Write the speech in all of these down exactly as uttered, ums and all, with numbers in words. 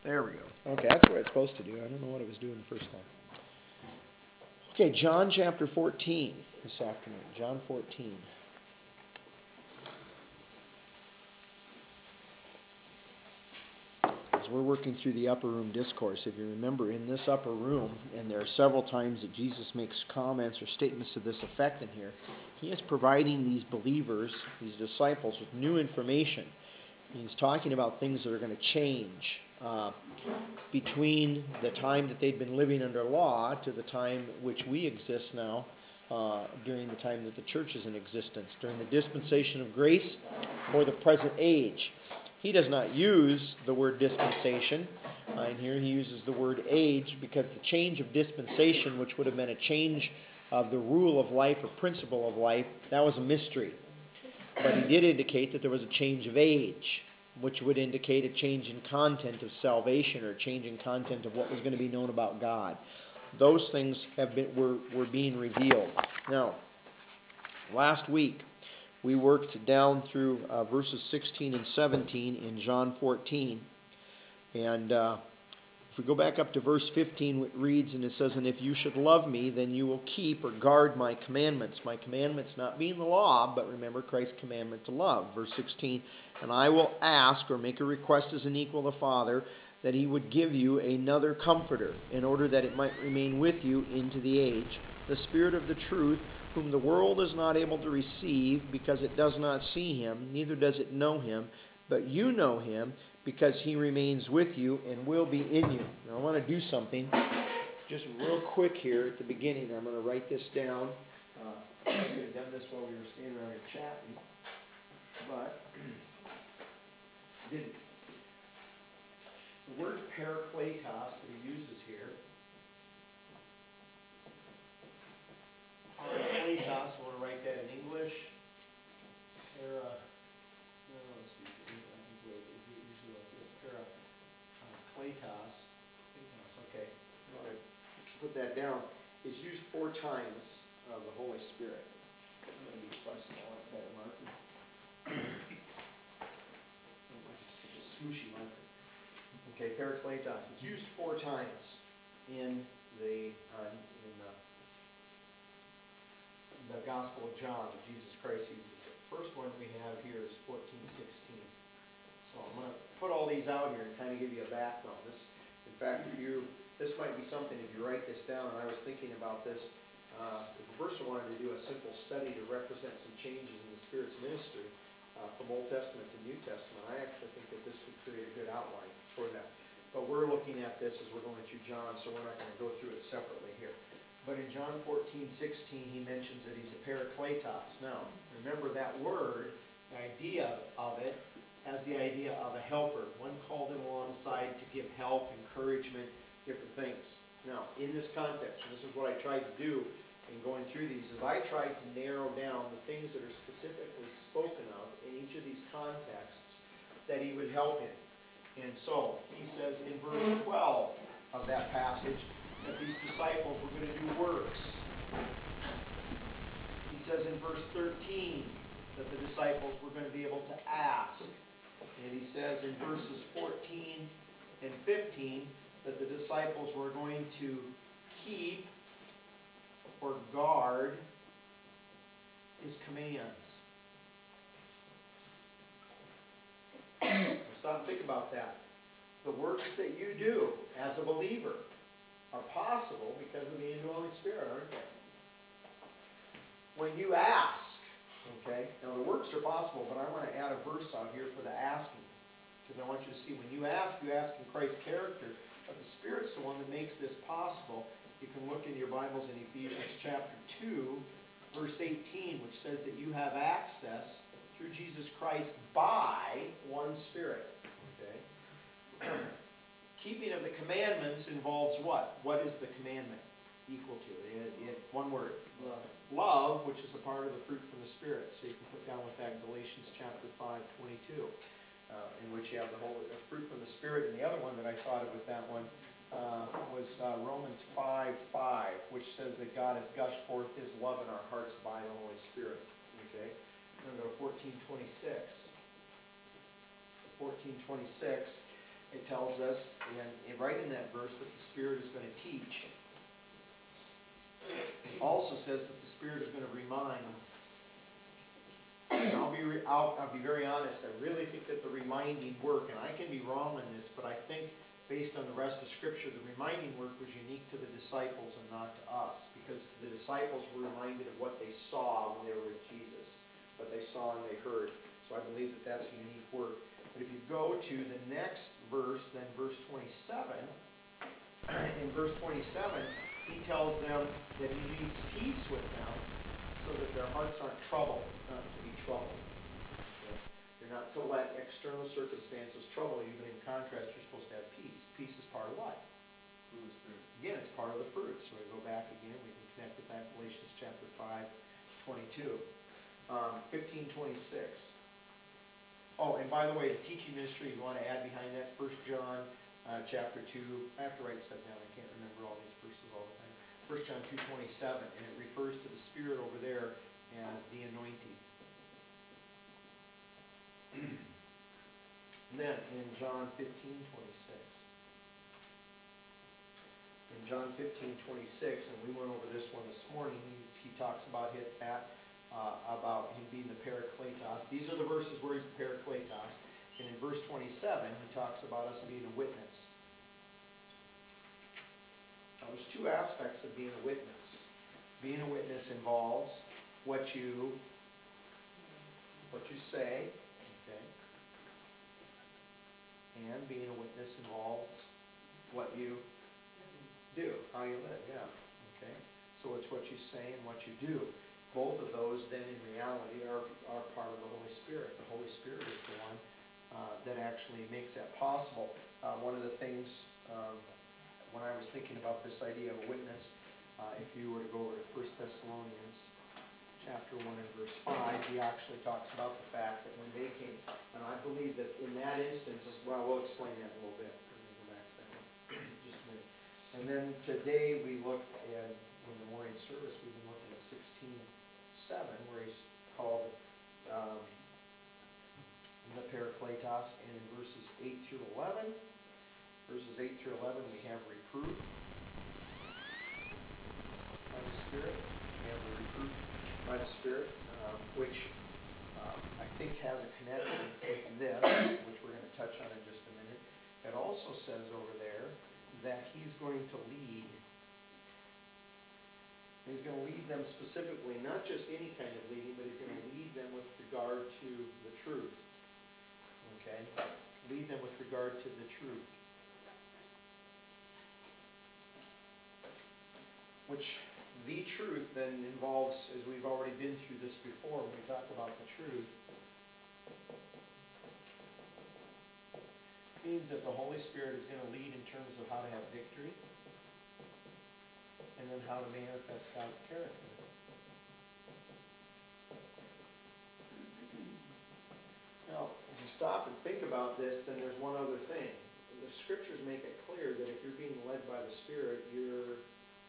There we go. Okay, that's what it's supposed to do. I don't know what it was doing the first time. Okay, John chapter fourteen this afternoon. John fourteen. As we're working through the upper room discourse, if you remember, in this upper room, and there are several times that Jesus makes comments or statements to this effect in here, he is providing these believers, these disciples, with new information. He's talking about things that are going to change uh, between the time that they'd been living under law to the time which we exist now, uh, during the time that the church is in existence, during the dispensation of grace or the present age. He does not use the word dispensation. Uh, in here he uses the word age because the change of dispensation, which would have been a change of the rule of life or principle of life, that was a mystery. But he did indicate that there was a change of age, which would indicate a change in content of salvation or a change in content of what was going to be known about God. Those things have been were, were being revealed. Now, last week, we worked down through uh, verses sixteen and seventeen in John fourteen. And uh, if we go back up to verse fifteen, it reads, and it says, and if you should love me, then you will keep or guard my commandments. My commandments not being the law, but remember Christ's commandment to love. Verse sixteen, and I will ask or make a request as an equal to the Father, that he would give you another comforter, in order that it might remain with you into the age, the Spirit of the truth, whom the world is not able to receive, because it does not see him, neither does it know him. But you know him, because he remains with you and will be in you. Now I want to do something just real quick here at the beginning. I'm going to write this down. Uh, I could have done this while we were standing around here chatting, but I didn't. The word parakletos that he uses here, parakletos, I want to write that in English. Para, no, let's see, I think we usually like this. Parakletos, okay, I'm going to put that down. Is used four times of the Holy Spirit. I'm going to be fussy. I want a better marker. Just a smooshy marker. Okay, parakletos. It's used four times in the uh, in the, the Gospel of John. Jesus Christ uses it. First one we have here is fourteen sixteen. So I'm going to put all these out here and kind of give you a background. This, in fact, if you this might be something if you write this down. And I was thinking about this. Uh, if a person wanted to do a simple study to represent some changes in the Spirit's ministry uh, from Old Testament to New Testament, I actually think that this would create a good outline for that. But we're looking at this as we're going through John, so we're not going to go through it separately here. But in John fourteen sixteen, he mentions that he's a parakletos. Now, remember that word, the idea of it, has the idea of a helper, one called in alongside to give help, encouragement, different things. Now, in this context, and this is what I tried to do in going through these, is I tried to narrow down the things that are specifically spoken of in each of these contexts that he would help in. And so, he says in verse twelve of that passage that these disciples were going to do works. He says in verse thirteen that the disciples were going to be able to ask. And he says in verses fourteen and fifteen that the disciples were going to keep or guard his commands. Stop and think about that. The works that you do as a believer are possible because of the indwelling Spirit, aren't they? When you ask, okay, now the works are possible, but I want to add a verse out here for the asking. Because I want you to see, when you ask, you ask in Christ's character, but the Spirit's the one that makes this possible. You can look in your Bibles in Ephesians chapter two, verse eighteen, which says that you have access through Jesus Christ by one Spirit. Okay? Keeping of the commandments involves what? What is the commandment equal to? It, it, one word. Love. Love, which is a part of the fruit from the Spirit. So you can put down with that Galatians chapter five, twenty-two. Uh, in which you have the whole the fruit from the Spirit. And the other one that I thought of with that one uh, was uh, Romans five five, which says that God has gushed forth his love in our hearts by the Holy Spirit. Okay? I'm going to go to fourteen twenty-six. fourteen twenty-six it tells us, and, and right in that verse, that the Spirit is going to teach. It also says that the Spirit is going to remind. And I'll be, re I'll, I'll be very honest, I really think that the reminding work, and I can be wrong on this, but I think based on the rest of Scripture, the reminding work was unique to the disciples and not to us. Because the disciples were reminded of what they saw when they were with Jesus. What they saw and they heard. So I believe that that's a unique work. But if you go to the next verse, then verse twenty-seven, in verse twenty-seven, he tells them that he leaves peace with them so that their hearts aren't troubled, not to be troubled. You're not to let external circumstances trouble you, but in contrast, you're supposed to have peace. Peace is part of what? Fruit of the Spirit. Again, it's part of the fruit. So we go back again, we can connect with that, Galatians chapter five, twenty-two. Um, fifteen twenty-six. Oh, and by the way, the teaching ministry, you want to add behind that, First John uh, chapter two. I have to write stuff down. I can't remember all these verses all the time. First John two twenty-seven, and it refers to the Spirit over there as the anointing. And then in John fifteen twenty-six. In John fifteen twenty-six, and we went over this one this morning, he, he talks about it, that, uh, about him being the Parakletos. These are the verses where he's the Parakletos. And in verse twenty-seven, he talks about us being a witness. Now, there's two aspects of being a witness. Being a witness involves what you, what you say, okay? And being a witness involves what you do, how you live, yeah. Okay? So it's what you say and what you do. Both of those then in reality are, are part of the Holy Spirit. The Holy Spirit is the one uh, that actually makes that possible. Uh, one of the things, um, when I was thinking about this idea of a witness, uh, if you were to go over to First Thessalonians chapter one and verse five, he actually talks about the fact that when they came, and I believe that in that instance, well, we'll explain that in a little bit. Let me go back to that one. Just a minute. And then today we looked at, in the morning service, we've been looking at sixteen seven, where he's called um, the Parakletos, and in verses eight through eleven, verses eight through eleven, we have reproof by the Spirit. We have the reproof by the Spirit, um, which um, I think has a connection with this, which we're going to touch on in just a minute. It also says over there that he's going to lead. He's going to lead them specifically, not just any kind of leading, but he's going to lead them with regard to the truth. Okay? Lead them with regard to the truth. Which, the truth then involves, as we've already been through this before, when we talk about the truth, means that the Holy Spirit is going to lead in terms of how to have victory, and then how to manifest God's character. Now, if you stop and think about this, then there's one other thing. The Scriptures make it clear that if you're being led by the Spirit, you're...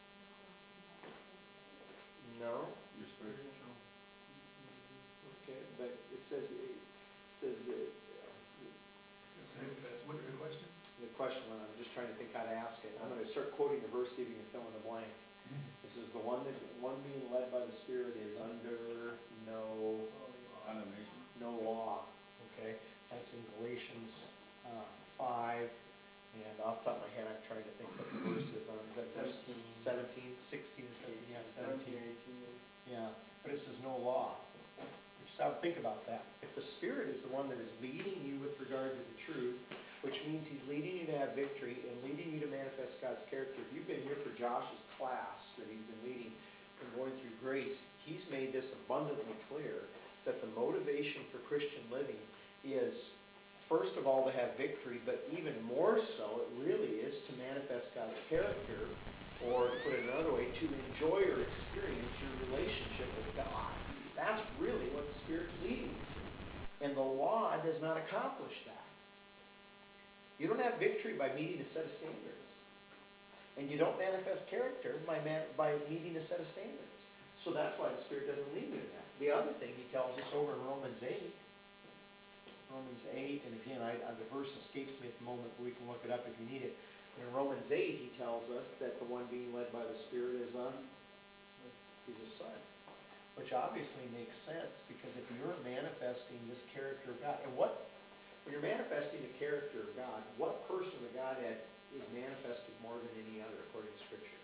No? You're spiritual. Okay, but it says... It says that... What's the question? The question, I'm just trying to think how to ask it. I'm going to start quoting the verse, see if you can fill in the blank. This is the one that one being led by the Spirit is under no Condemnation. no law. Okay, that's in Galatians uh, five, and off the top of my head, I'm trying to think what the verse is on. Is that verse seventeen, sixteen, or seventeen? Yeah, seventeen. eighteen. Yeah, but it says no law. Stop, think about that. If the Spirit is the one that is leading you with regard to the truth, which means He's leading you to have victory and leading you to manifest God's character. If you've been here for Josh's class that he's been leading and going through grace, he's made this abundantly clear that the motivation for Christian living is, first of all, to have victory, but even more so, it really is to manifest God's character, or to put it another way, to enjoy or experience your relationship with God. That's really what the Spirit's leading you to. And the law does not accomplish that. You don't have victory by meeting a set of standards. And you don't manifest character by, man, by meeting a set of standards. So that's why the Spirit doesn't lead you to that. The other thing He tells us over in Romans eight, Romans eight, and again, I, I, the verse escapes me at the moment, but we can look it up if you need it. In Romans eight, he tells us that the one being led by the Spirit is a, he's a son. Which obviously makes sense, because if you're manifesting this character of God, and what, when you're manifesting the character of God, what person of the Godhead is manifested more than any other, according to Scripture?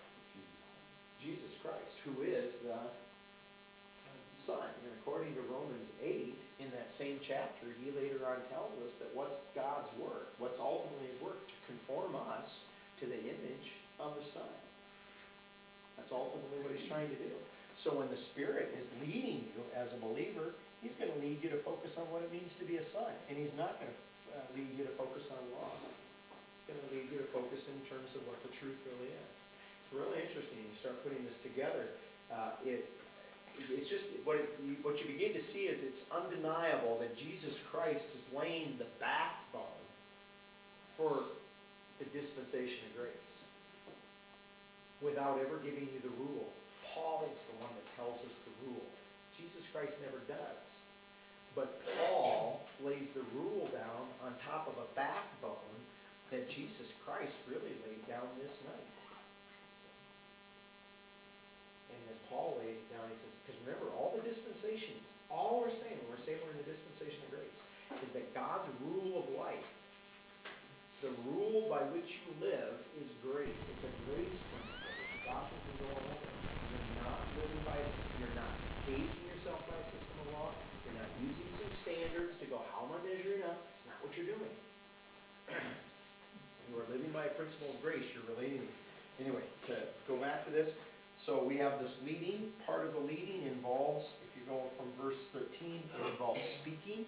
Jesus Christ, who is the Son. And according to Romans eight, in that same chapter, he later on tells us that what's God's work, what's ultimately his work, to conform us to the image of the Son. That's ultimately what he's trying to do. So when the Spirit is leading you as a believer, he's going to lead you to focus on what it means to be a son. And he's not going to uh, lead you to focus on law. He's going to lead you to focus in terms of what the truth really is. It's really interesting. You start putting this together. Uh, it, it's just, what, it, you, what you begin to see is it's undeniable that Jesus Christ is laying the backbone for the dispensation of grace without ever giving you the rule. Paul is the one that tells us the rule. Jesus Christ never does. But Paul lays the rule down on top of a backbone that Jesus Christ really laid down this night. And as Paul laid it down, he says, because remember, all the dispensations, all we're saying, when we're saying we're in the dispensation of grace, is that God's rule of life, the rule by which you live, is grace. It's a grace principle. The gospel can go all over. You're not living by a system. You're not casing yourself by a system of law. You're not using some standards to go, how am I measuring up? It's not what you're doing. You are living by a principle of grace. You're relating. Anyway, to go back to this. So we have this leading. Part of the leading involves, if you go from verse thirteen, it involves speaking.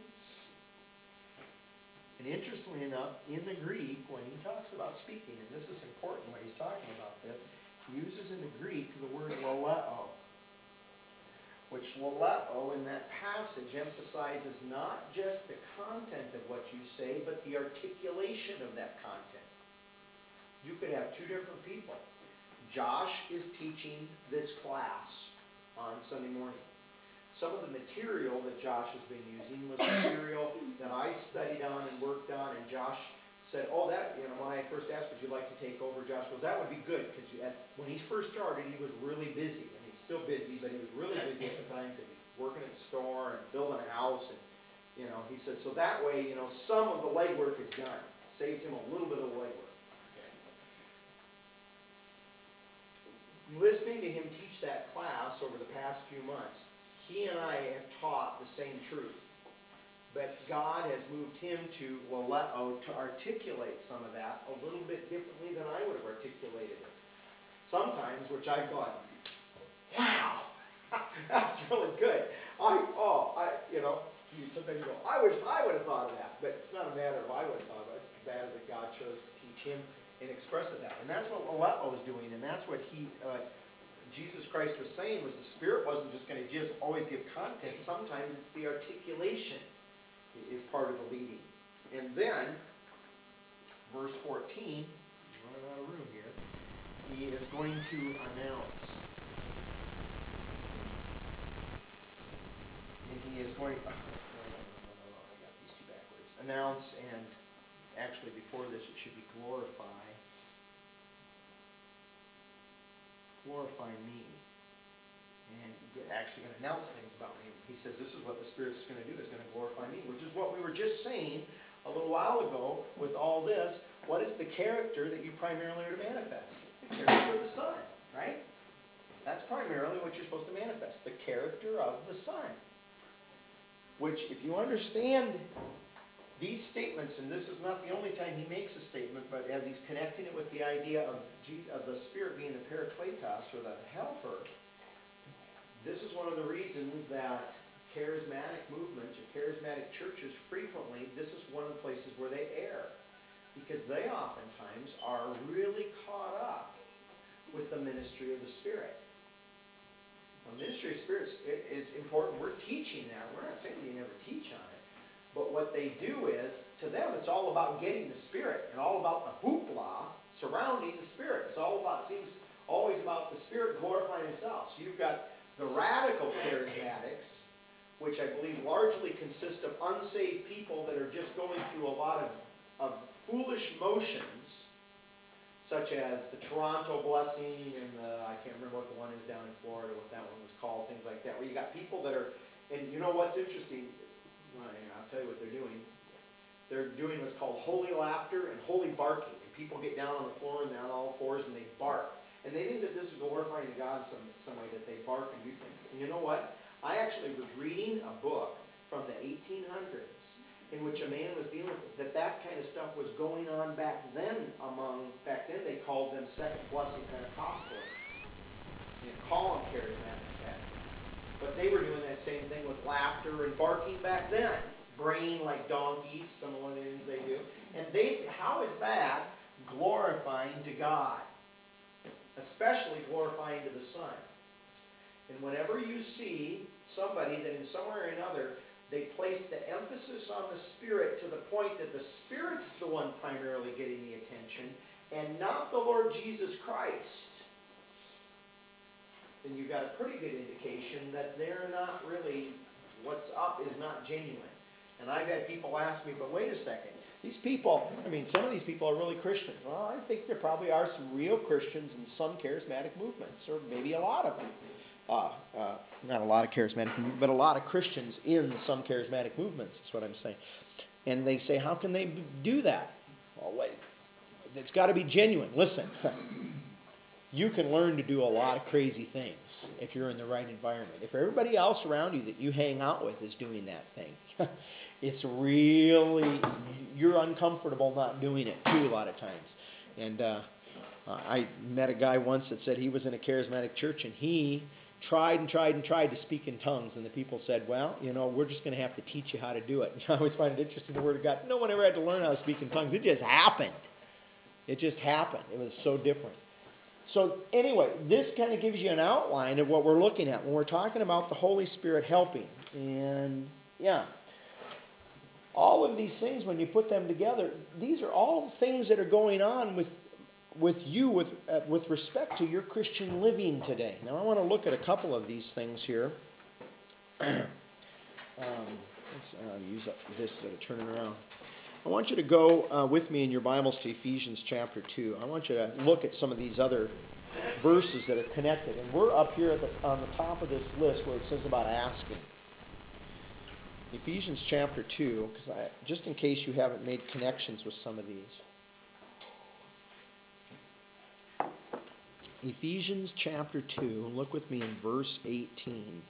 And interestingly enough, in the Greek, when he talks about speaking, and this is important when he's talking about this, he uses in the Greek the word laleo, which laleo in that passage emphasizes not just the content of what you say, but the articulation of that content. You could have two different people. Josh is teaching this class on Sunday morning. Some of the material that Josh has been using was material that I studied on and worked on, and Josh said, oh, that, you know, when I first asked, would you like to take over, Josh goes, that would be good, because when he first started, he was really busy, and he's still busy, but he was really busy at the time, because he's working at the store and building a house, and, you know, he said, so that way, you know, some of the legwork is done. Saves him a little bit of legwork. Listening to him teach that class over the past few months, he and I have taught the same truth. But God has moved him to laleo, to articulate some of that a little bit differently than I would have articulated it. Sometimes, which I've gone, wow, that's really good. I, oh, I, you know, you, sometimes you go, I wish I would have thought of that. But it's not a matter of I would have thought of it. It's a matter that God chose to teach him and express it that. And that's what laleo is doing, and that's what he... Uh, Jesus Christ was saying was the Spirit wasn't just going to just always give content. Sometimes it's the articulation is part of the leading. And then, verse fourteen, I'm running out of room here, he is going to announce. And he is going, oh, no, no, no, no, no, I got these two backwards. Announce, and actually before this it should be glorify. Glorify me. And you're actually going to announce things about me. He says this is what the Spirit's going to do, is going to glorify me, which is what we were just saying a little while ago with all this. What is the character that you primarily are to manifest? The character of the Son, right? That's primarily what you're supposed to manifest, the character of the Son. Which, if you understand these statements, and this is not the only time he makes a statement, but as he's connecting it with the idea of, Jesus, of the Spirit being the Parakletos, or the helper, this is one of the reasons that charismatic movements or charismatic churches frequently, this is one of the places where they err. Because they oftentimes are really caught up with the ministry of the Spirit. The ministry of spirits is important. We're teaching that. We're not saying you never teach on it. But what they do is, to them, it's all about getting the Spirit and all about the hoopla surrounding the Spirit. It's all about, seems always about the Spirit glorifying Himself. So you've got the radical charismatics which I believe largely consist of unsaved people that are just going through a lot of, of foolish motions, such as the Toronto blessing and the, I can't remember what the one is down in Florida, what that one was called, things like that, where you got people that are, and you know what's interesting? I'll tell you what they're doing. They're doing what's called holy laughter and holy barking. And people get down on the floor and down on all fours and they bark. And they think that this is glorifying to God in some, some way, that they bark and do things. And you know what? I actually was reading a book from the eighteen hundreds in which a man was dealing with that that kind of stuff was going on back then among, back then they called them second blessing Pentecostalists. You know, call them charismatic back then. But they were doing that same thing with laughter and barking back then. Braying like donkeys, some of the things they do. And they, how is that glorifying to God? Especially glorifying to the Son. And whenever you see somebody that in some way or another, they place the emphasis on the Spirit to the point that the Spirit's the one primarily getting the attention, and not the Lord Jesus Christ, then you've got a pretty good indication that they're not really, what's up is not genuine. And I've had people ask me, but wait a second, these people, I mean, some of these people are really Christians. Well, I think there probably are some real Christians in some charismatic movements, or maybe a lot of them. Uh, uh, not a lot of charismatic, but a lot of Christians in some charismatic movements, is what I'm saying. And they say, how can they do that? Well, wait, it's got to be genuine. Listen, you can learn to do a lot of crazy things if you're in the right environment. If everybody else around you that you hang out with is doing that thing, it's really, you're uncomfortable not doing it too a lot of times. And uh, I met a guy once that said he was in a charismatic church and he tried and tried and tried to speak in tongues, and the people said, well, you know, we're just going to have to teach you how to do it. I always find it interesting, the Word of God. No one ever had to learn how to speak in tongues. It just happened. It just happened. It was so different. So anyway, this kind of gives you an outline of what we're looking at when we're talking about the Holy Spirit helping. And yeah, all of these things, when you put them together, these are all things that are going on with with you with uh, with respect to your Christian living today. Now I want to look at a couple of these things here. um, let's uh, use up this instead of turning around. I want you to go uh, with me in your Bibles to Ephesians chapter two. I want you to look at some of these other verses that are connected. And we're up here at the, on the top of this list where it says about asking. Ephesians chapter two, because I, just in case you haven't made connections with some of these. Ephesians chapter two, look with me in verse eighteen.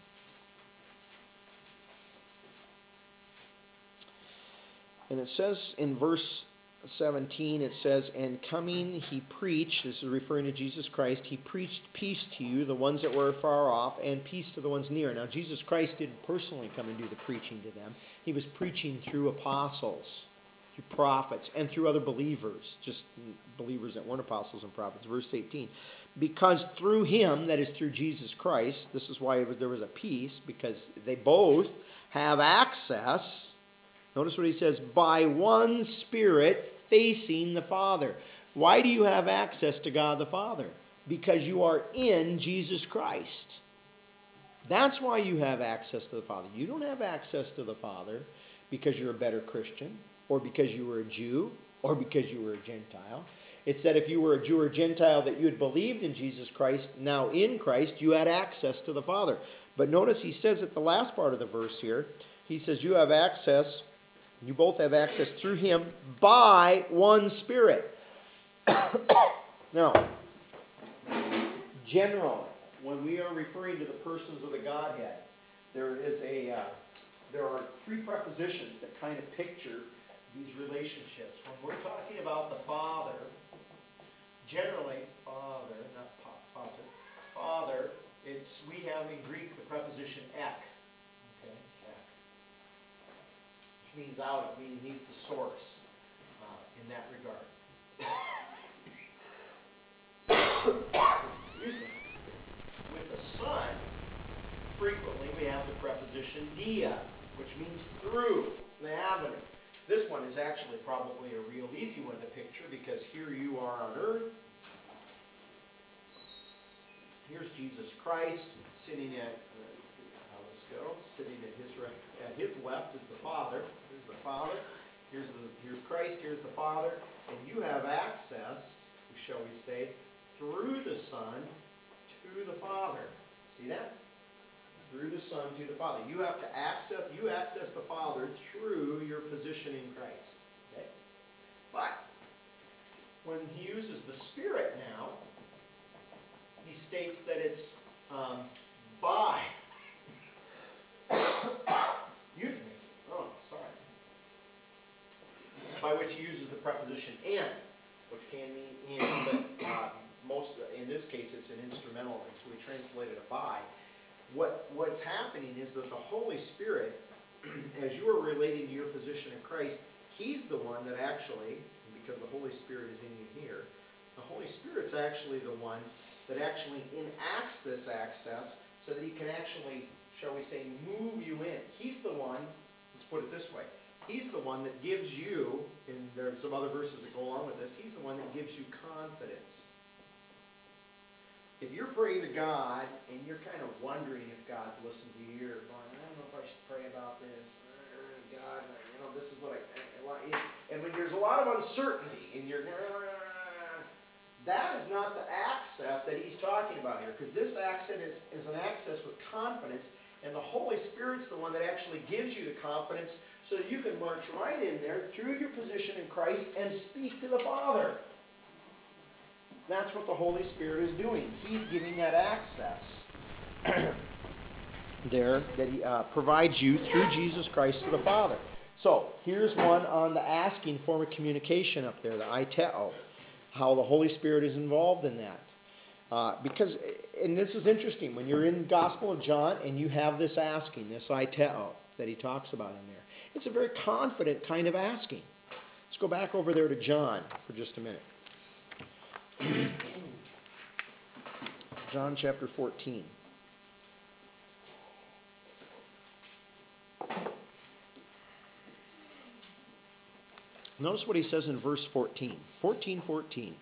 And it says in verse seventeen, it says, and coming he preached, this is referring to Jesus Christ, he preached peace to you, the ones that were far off, and peace to the ones near. Now Jesus Christ didn't personally come and do the preaching to them. He was preaching through apostles, through prophets, and through other believers, just believers that weren't apostles and prophets. Verse eighteen, because through him, that is through Jesus Christ, this is why it was, there was a peace, because they both have access. Notice what he says, by one Spirit facing the Father. Why do you have access to God the Father? Because you are in Jesus Christ. That's why you have access to the Father. You don't have access to the Father because you're a better Christian, or because you were a Jew, or because you were a Gentile. It's that if you were a Jew or Gentile that you had believed in Jesus Christ, now in Christ, you had access to the Father. But notice he says at the last part of the verse here, he says you have access, you both have access through him by one Spirit. Now, generally, when we are referring to the persons of the Godhead, there is a, uh, there are three prepositions that kind of picture these relationships. When we're talking about the Father, generally, Father, not pa- Pater, Father, it's, we have in Greek the preposition ek. Okay, ek. Which means out of, meaning he's the source uh, in that regard. Excuse me. With the Son, frequently we have the preposition dia, which means through, the avenue. This one is actually probably a real easy one to picture because here you are on earth. Here's Jesus Christ sitting at, uh, let's go. Sitting at his right, at his left is the Father. Here's the Father. Here's the here's Christ. Here's the Father, and you have access, shall we say, through the Son to the Father. See that? Through the Son to the Father. You have to access. You access the Father through your position in Christ. Okay. But when he uses the Spirit now, he states that it's um, by. Excuse me. Oh, sorry. By which he uses the preposition "and," which can mean "in," but uh, most in this case it's an instrumental, and so we translated it "by." What what's happening is that the Holy Spirit, as you are relating to your position in Christ, he's the one that actually, because the Holy Spirit is in you here, the Holy Spirit's actually the one that actually enacts this access so that he can actually, shall we say, move you in. He's the one, let's put it this way, he's the one that gives you, and there's some other verses that go along with this, he's the one that gives you confidence. If you're praying to God and you're kind of wondering if God's listened to you, or going, I don't know if I should pray about this, God, you know, this is what I, I want. And when there's a lot of uncertainty and you're, that is not the access that he's talking about here, because this access is, is an access with confidence, and the Holy Spirit's the one that actually gives you the confidence so that you can march right in there through your position in Christ and speak to the Father. That's what the Holy Spirit is doing. He's giving that access there that he uh, provides you through Jesus Christ to the Father. So here's one on the asking form of communication up there, the aiteo, how the Holy Spirit is involved in that. Uh, because, and this is interesting, when you're in the Gospel of John and you have this asking, this aiteo that he talks about in there, it's a very confident kind of asking. Let's go back over there to John for just a minute. John chapter fourteen. Notice what he says in verse fourteen. fourteen fourteen.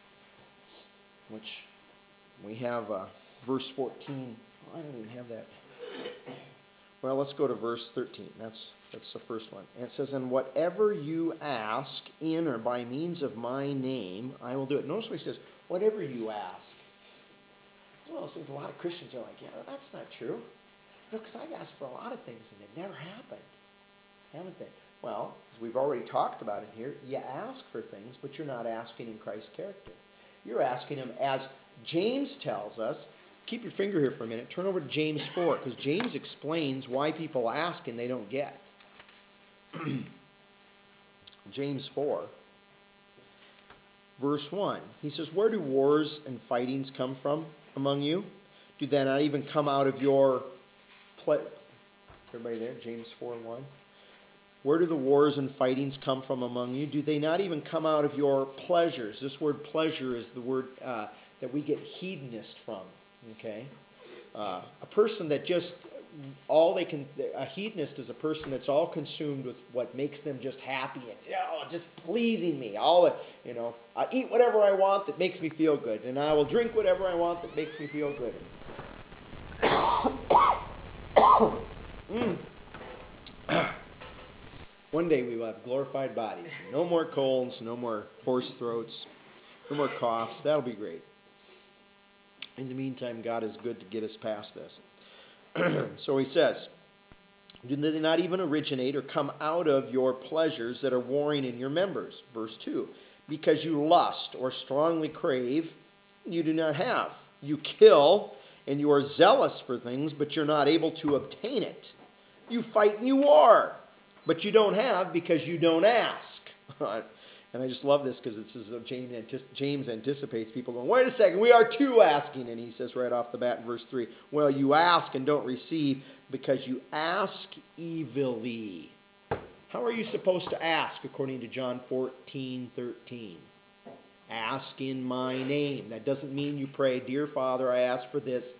Which we have uh, verse fourteen. Oh, I don't even have that. Well, let's go to verse thirteen. That's that's the first one. And it says, and whatever you ask in or by means of my name, I will do it. Notice what he says, whatever you ask. It's one of those things a lot of Christians are like, yeah, that's not true. You know, because I've asked for a lot of things and it never happened. Haven't they? Well, as we've already talked about it here, you ask for things, but you're not asking in Christ's character. You're asking him, as James tells us. Keep your finger here for a minute. Turn over to James four, because James explains why people ask and they don't get. James four, verse one. He says, where do wars and fightings come from among you? Do they not even come out of your... Ple- Everybody there? James four one. Where do the wars and fightings come from among you? Do they not even come out of your pleasures? This word pleasure is the word uh, that we get hedonist from. Okay? Uh, a person that just, all they can, a hedonist is a person that's all consumed with what makes them just happy and, oh, just pleasing me. All, you know, I eat whatever I want that makes me feel good, and I will drink whatever I want that makes me feel good. mm. One day we will have glorified bodies. No more colds, no more hoarse throats, no more coughs. That'll be great. In the meantime, God is good to get us past this. So he says, do they not even originate or come out of your pleasures that are warring in your members? Verse two, because you lust or strongly crave, you do not have. You kill, and you are zealous for things, but you're not able to obtain it. You fight and you war, but you don't have because you don't ask. And I just love this because this is James, antici- James anticipates people going, wait a second, we are too asking. And he says right off the bat in verse three, well, you ask and don't receive because you ask evilly. How are you supposed to ask according to John fourteen thirteen? Ask in my name. That doesn't mean you pray, dear Father, I ask for this.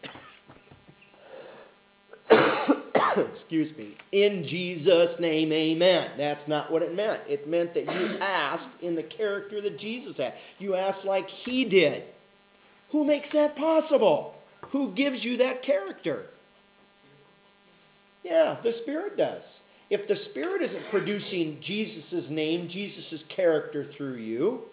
Excuse me, in Jesus' name, amen. That's not what it meant. It meant that you asked in the character that Jesus had. You asked like he did. Who makes that possible? Who gives you that character? Yeah, the Spirit does. If the Spirit isn't producing Jesus' name, Jesus' character through you,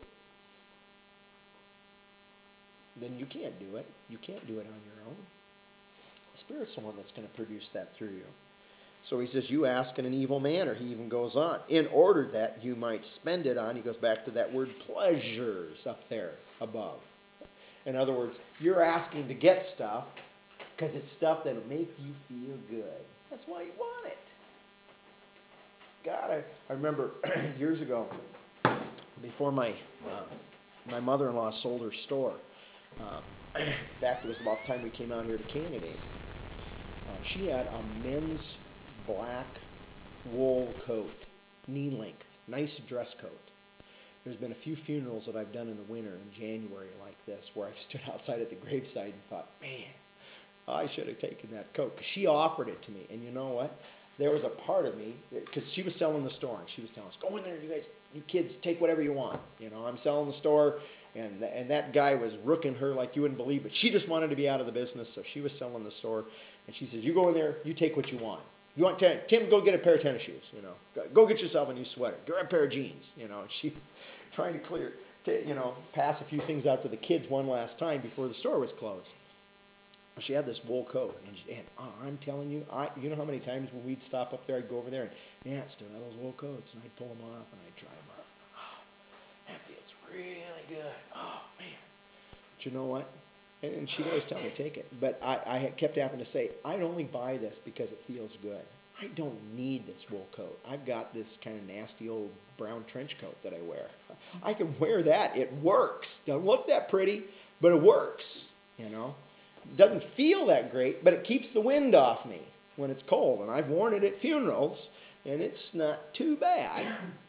then you can't do it. You can't do it on your own. The Spirit's the one that's going to produce that through you. So he says, you ask in an evil manner. He even goes on, in order that you might spend it on, he goes back to that word pleasures up there above. In other words, you're asking to get stuff because it's stuff that'll make you feel good. That's why you want it. God, I, I remember years ago, before my uh, my mother-in-law sold her store. Um, in fact, it was about the time we came out here to Canada. Uh, she had a men's black wool coat, knee length, nice dress coat. There's been a few funerals that I've done in the winter in January like this, where I've stood outside at the gravesite and thought, man, I should have taken that coat. Because she offered it to me. And you know what? There was a part of me, because she was selling the store, and she was telling us, go in there, you guys, you kids, take whatever you want. You know, I'm selling the store, and and that guy was rooking her like you wouldn't believe it. She just wanted to be out of the business, so she was selling the store. And she says, you go in there, you take what you want. You want ten, Tim, go get a pair of tennis shoes, you know. Go, go get yourself a new sweater. Get a pair of jeans, you know. And she trying to clear, to, you know, pass a few things out to the kids one last time before the store was closed. She had this wool coat, and, she, and oh, I'm telling you, I you know how many times when we'd stop up there, I'd go over there, and yeah, it still had those wool coats, and I'd pull them off, and I'd try them on. Oh, that feels really good. Oh, man. But you know what? And, and she'd always tell me, take it. But I, I had kept having to say, I'd only buy this because it feels good. I don't need this wool coat. I've got this kind of nasty old brown trench coat that I wear. I can wear that. It works. Doesn't look that pretty, but it works, you know. Doesn't feel that great, but it keeps the wind off me when it's cold. And I've worn it at funerals, and it's not too bad.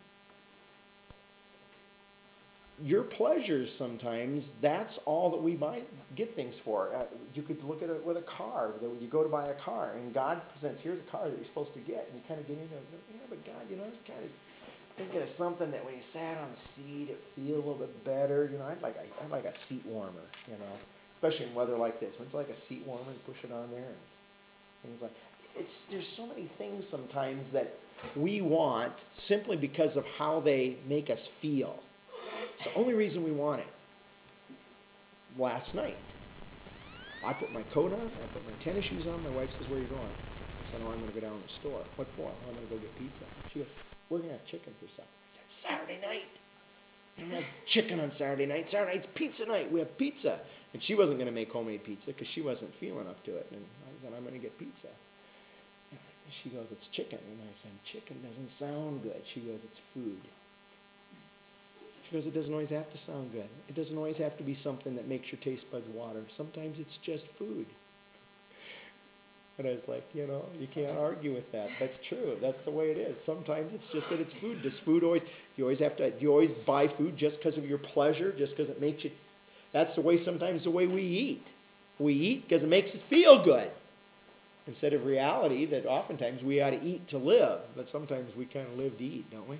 Your pleasures sometimes, that's all that we buy, get things for. Uh, you could look at it with a car. You go to buy a car, and God presents, here's a car that you're supposed to get. And you kind of get into it, yeah, but God, you know, I was kind of thinking of something that when you sat on the seat, it would feel a little bit better. You know, I'd like a, I'd like a seat warmer, you know. Especially in weather like this, when it's like a seat warmer, you push it on there, and things like it's. There's so many things sometimes that we want simply because of how they make us feel. It's the only reason we want it. Last night, I put my coat on, I put my tennis shoes on. My wife says, "Where are you going?" I said, "Oh, I'm going to go down to the store." "What for?" "Oh, I'm going to go get pizza." She goes, "We're going to have chicken for supper." I said, "Saturday night? We don't have chicken on Saturday night. Saturday night's pizza night. We have pizza." And she wasn't going to make homemade pizza because she wasn't feeling up to it. And I said, "I'm going to get pizza." And she goes, "It's chicken." And I said, "Chicken doesn't sound good." She goes, "It's food." She goes, "It doesn't always have to sound good. It doesn't always have to be something that makes your taste buds water. Sometimes it's just food." And I was like, you know, you can't argue with that. That's true. That's the way it is. Sometimes it's just that it's food. Does food always, do you always have to, do you always buy food just because of your pleasure, just because it makes you, that's the way, sometimes the way we eat. We eat because it makes us feel good. Instead of reality that oftentimes we ought to eat to live, but sometimes we kind of live to eat, don't we?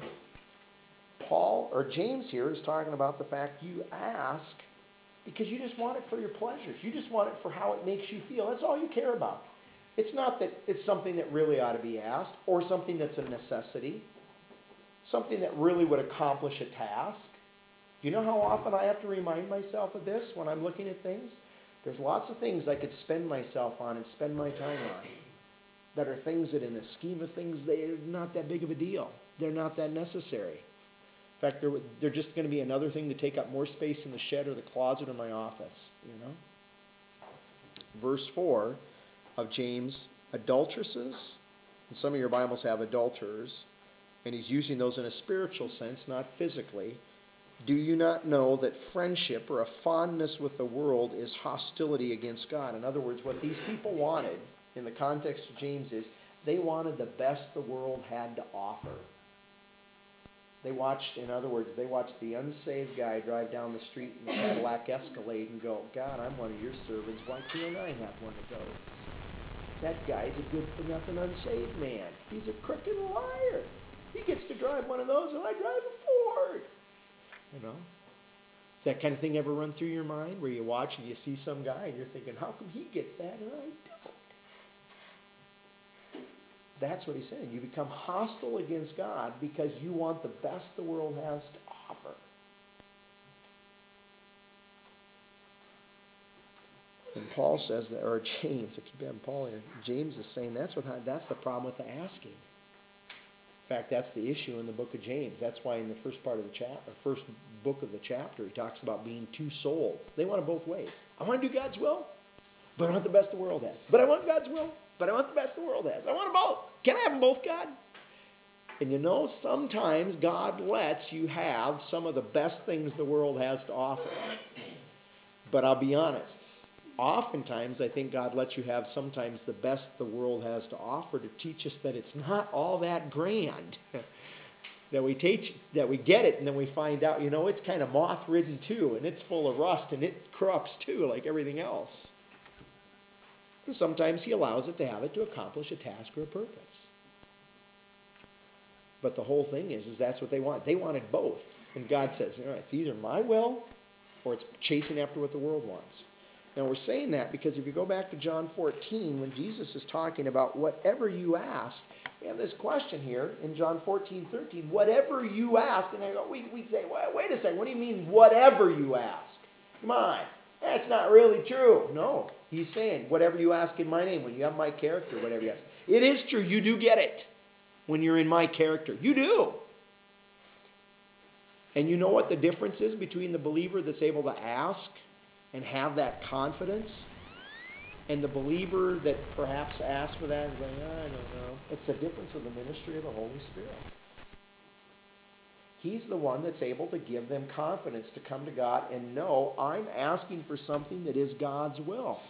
Paul, or James here, is talking about the fact you ask because you just want it for your pleasures. You just want it for how it makes you feel. That's all you care about. It's not that it's something that really ought to be asked or something that's a necessity, something that really would accomplish a task. You know how often I have to remind myself of this when I'm looking at things? There's lots of things I could spend myself on and spend my time on that are things that in the scheme of things, they're not that big of a deal. They're not that necessary. In fact, they're, they're just going to be another thing to take up more space in the shed or the closet or my office, you know? Verse four of James, adulteresses, and some of your Bibles have adulterers, and he's using those in a spiritual sense, not physically. Do you not know that friendship or a fondness with the world is hostility against God? In other words, what these people wanted in the context of James is they wanted the best the world had to offer. They watched, in other words, they watched the unsaved guy drive down the street in the Cadillac Escalade and go, "God, I'm one of your servants. Why can't I have one of those? That guy's a good-for-nothing unsaved man. He's a crooked liar. He gets to drive one of those, and I drive a Ford." You know? Does that kind of thing ever run through your mind where you watch and you see some guy and you're thinking, how come he gets that and I don't? That's what he's saying. You become hostile against God because you want the best the world has to offer. And Paul says that, or James, I keep having Paul here. James is saying that's what that's the problem with the asking. In fact, that's the issue in the book of James. That's why in the first part of the chapter, first book of the chapter, he talks about being two-souled. They want it both ways. I want to do God's will, but I want the best the world has. But I want God's will, but I want the best the world has. I want them both. Can I have them both, God? And you know, sometimes God lets you have some of the best things the world has to offer. But I'll be honest. Oftentimes, I think God lets you have sometimes the best the world has to offer to teach us that it's not all that grand. that we teach, that we get it, and then we find out, you know, it's kind of moth-ridden too, and it's full of rust, and it corrupts too, like everything else. And sometimes he allows it to have it to accomplish a task or a purpose. But the whole thing is, is that's what they want. They wanted both. And God says, all right, it's either my will, or it's chasing after what the world wants. Now we're saying that because if you go back to John fourteen, when Jesus is talking about whatever you ask, we have this question here in John fourteen, thirteen, whatever you ask, and I go, we, we'd say, well, wait a second, what do you mean whatever you ask? Come on, that's not really true. No, he's saying whatever you ask in my name, when you have my character, whatever you ask. It is true, you do get it when you're in my character. You do. And you know what the difference is between the believer that's able to ask and have that confidence, and the believer that perhaps asks for that and is like, oh, I don't know. It's the difference of the ministry of the Holy Spirit. He's the one that's able to give them confidence to come to God and know, I'm asking for something that is God's will.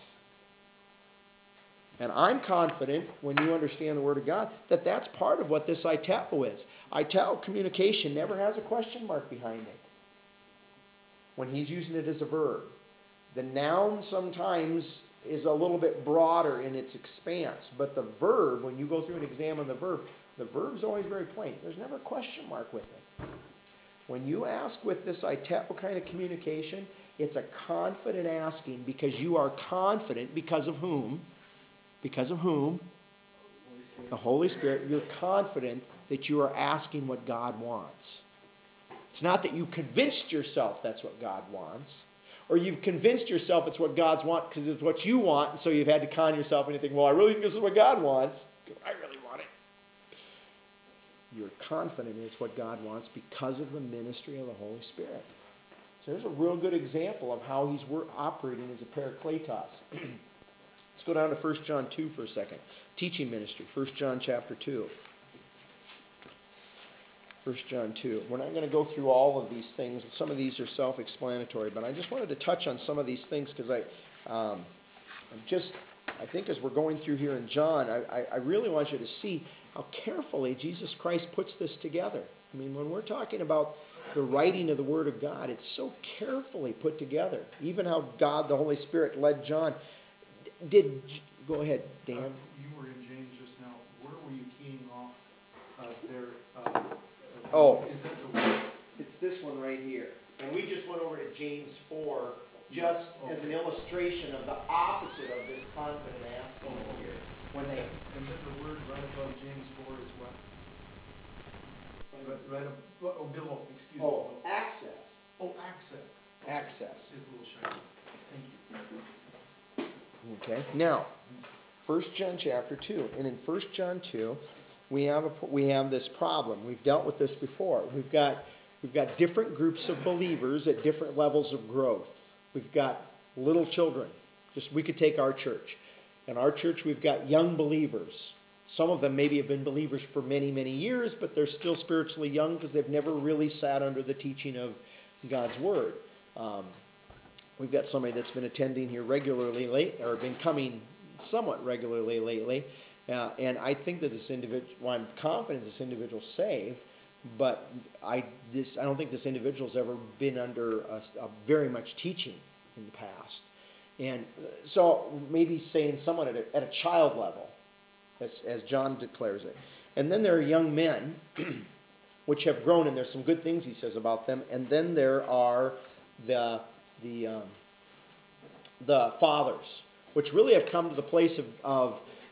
And I'm confident, when you understand the Word of God, that that's part of what this aiteo is. Aiteo, communication, never has a question mark behind it when he's using it as a verb. The noun sometimes is a little bit broader in its expanse, but the verb, when you go through and examine the verb, the verb's always very plain. There's never a question mark with it. When you ask with this aiteo kind of communication, it's a confident asking because you are confident because of whom? Because of whom? The Holy Spirit. You're confident that you are asking what God wants. It's not that you convinced yourself that's what God wants. Or you've convinced yourself it's what God's want because it's what you want, and so you've had to con yourself and you think, well, I really think this is what God wants, because I really want it. You're confident it's what God wants because of the ministry of the Holy Spirit. So there's a real good example of how he's operating as a parakletos. Let's go down to First John two for a second. Teaching ministry, First John chapter two. First John two. We're not going to go through all of these things. Some of these are self-explanatory, but I just wanted to touch on some of these things because I, um, I'm just, I think as we're going through here in John, I, I, I really want you to see how carefully Jesus Christ puts this together. I mean, when we're talking about the writing of the Word of God, it's so carefully put together. Even how God, the Holy Spirit, led John. Did, go ahead, Dan. Uh, you were in James just now. Where were you keying off uh, there? Uh, Oh, is that the word? It's this one right here. And we just went over to James four just Okay. as an illustration of the opposite of this confident asking Oh, here. When they, And then the word right above James four is what? Right, right above, oh, below, excuse me. oh, below. access. Oh, access. Access. It's a little shiny. Thank you. Okay. Now, First John chapter two. And in First John two, we have a, we have this problem. We've dealt with this before. We've got we've got different groups of believers at different levels of growth. We've got little children. Just we could take our church. In our church, we've got young believers. Some of them maybe have been believers for many, many years, but they're still spiritually young because they've never really sat under the teaching of God's Word. Um, we've got somebody that's been attending here regularly late, or been coming somewhat regularly lately. Uh, and I think that this individual, well, I'm confident this individual's saved, but I this I don't think this individual's ever been under a, a very much teaching in the past. And so maybe saying someone at a, at a child level, as, as John declares it. And then there are young men, which have grown, and there's some good things he says about them. And then there are the, the, um, the fathers, which really have come to the place of, of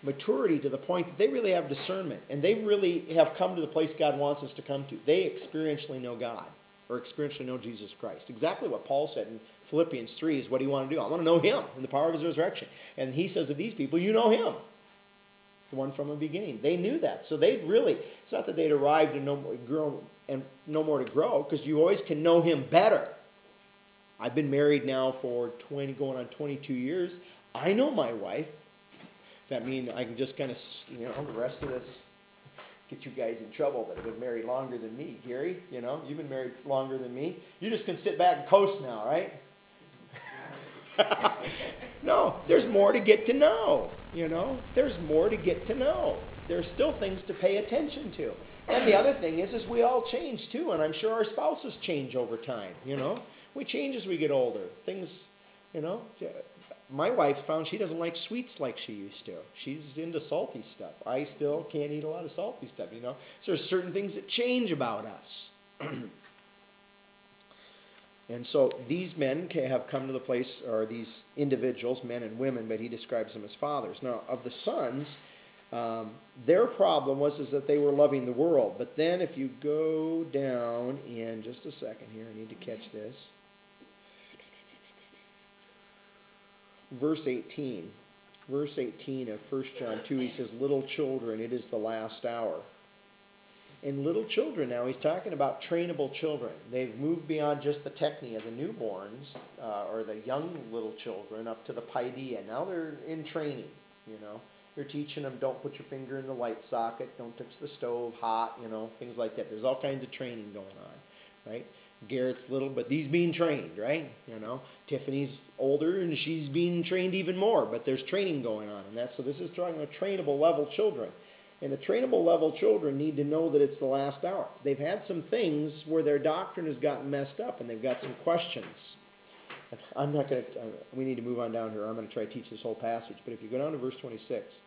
maturity to the point that they really have discernment, and they really have come to the place God wants us to come to. They experientially know God, or experientially know Jesus Christ. Exactly what Paul said in Philippians three is what he wanted to do. I want to know him in the power of his resurrection. And he says to these people, you know him, the one from the beginning. They knew that. So they really, it's not that they'd arrived and no more, grow, and no more to grow, because you always can know him better. I've been married now for twenty, going on twenty-two years. I know my wife. That means I can just kind of, you know, the rest of this, get you guys in trouble that have been married longer than me. Gary, you know, you've been married longer than me. You just can sit back and coast now, right? No, there's more to get to know, you know. There's more to get to know. There's still things to pay attention to. And the other thing is, is we all change too, and I'm sure our spouses change over time, you know. We change as we get older. Things, you know, my wife found she doesn't like sweets like she used to. She's into salty stuff. I still can't eat a lot of salty stuff, you know. So there's certain things that change about us. And so these men have come to the place, or these individuals, men and women, but he describes them as fathers. Now, of the sons, um, their problem was is that they were loving the world. But then if you go down in just a second here, I need to catch this. Verse eighteen. Verse eighteen of First John two, he says, little children, it is the last hour. And little children now, he's talking about trainable children. They've moved beyond just the technia, the newborns, uh, or the young little children, up to the paideia. Now they're in training, you know. They're teaching them, don't put your finger in the light socket, don't touch the stove, hot, you know, things like that. There's all kinds of training going on, right? Garrett's little, but he's being trained, right? You know, Tiffany's older, and she's being trained even more, but there's training going on. And that's, so this is talking about trainable level children. And the trainable level children need to know that it's the last hour. They've had some things where their doctrine has gotten messed up, and they've got some questions. I'm not going to, we need to move on down here. I'm going to try to teach this whole passage. But if you go down to verse twenty-six,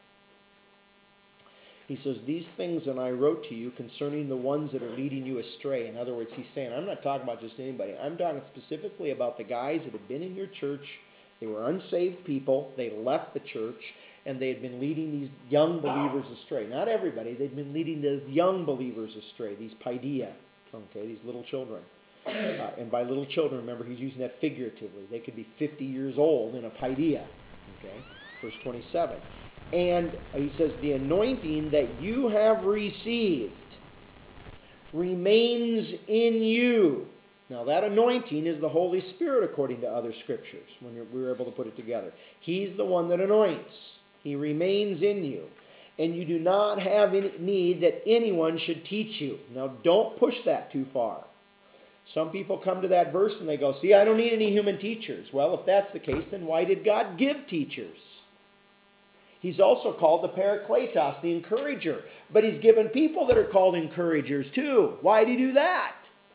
he says, these things and I wrote to you concerning the ones that are leading you astray. In other words, he's saying, I'm not talking about just anybody. I'm talking specifically about the guys that have been in your church. They were unsaved people. They left the church. And they had been leading these young believers astray. Not everybody. They'd been leading the young believers astray, these paideia, okay, these little children. Uh, and by little children, remember, he's using that figuratively. They could be fifty years old in a paideia, okay, verse twenty-seven. And he says, the anointing that you have received remains in you. Now, that anointing is the Holy Spirit, according to other scriptures, when we were able to put it together. He's the one that anoints. He remains in you. And you do not have any need that anyone should teach you. Now, don't push that too far. Some people come to that verse and they go, see, I don't need any human teachers. Well, if that's the case, then why did God give teachers? He's also called the Parakletos, the encourager. But he's given people that are called encouragers too. Why did he do that?